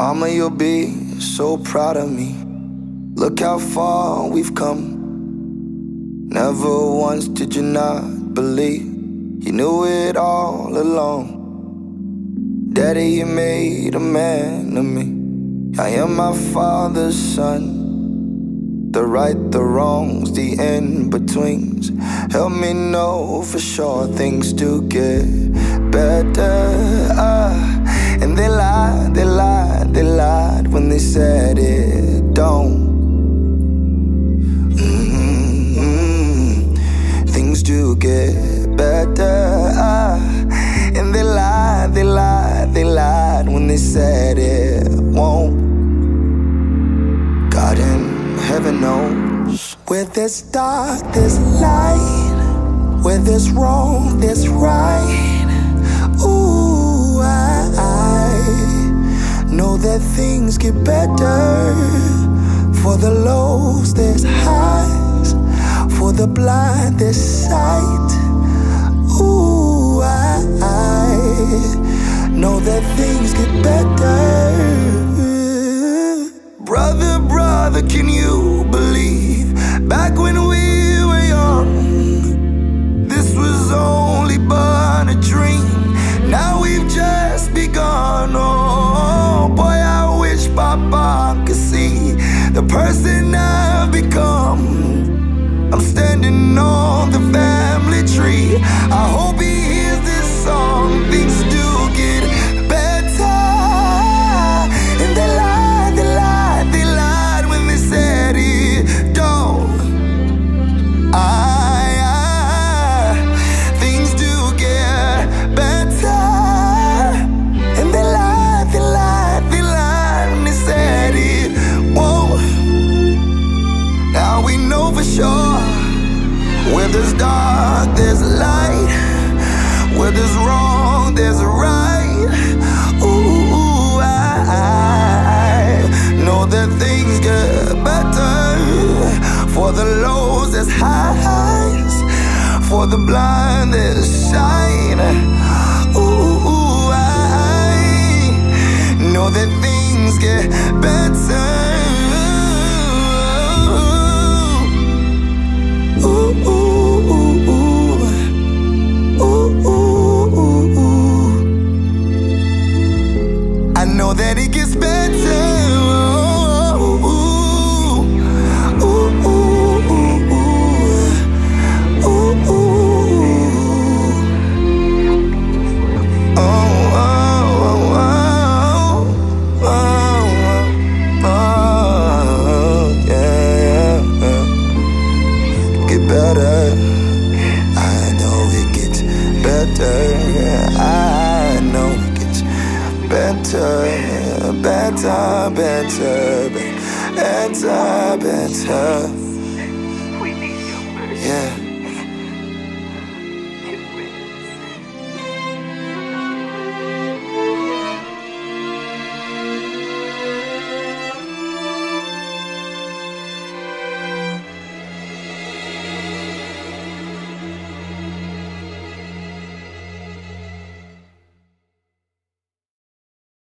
Mama, you'll be so proud of me. Look how far we've come. Never once did you not believe. You knew it all along. Daddy, you made a man of me. I am my father's son. The right, the wrongs, the in-betweens. Help me know for sure things do get better. And they lied, they lied, they lied when they said it don't. Things do get better. And they lied, they lied, they lied when they said it won't. God in heaven knows. Where there's dark, there's light. Where there's wrong, there's right. Ooh, I know that things get better. For the lows, there's highs. For the blind, there's sight. Ooh, I know that things get better. Brother, brother, can you believe? Back when we were young, this was only but a dream. Now we've just begun. Oh, boy, I wish Papa could see the person I've become. I'm standing on the family tree. I hope he hears this song. Things do get better. And they lied, they lied, they lied when they said it don't. Things do get better. And they lied, they lied, they lied when they said it won't. Now we know for sure. Where there's dark, there's light. Where there's wrong, there's right. Ooh, I know that things get better. For the lows, there's highs. For the blind, there's shine. Ooh, I know that things get better. I know that it gets better. Get better. I know it gets better. I know it gets better, better, better, better, better.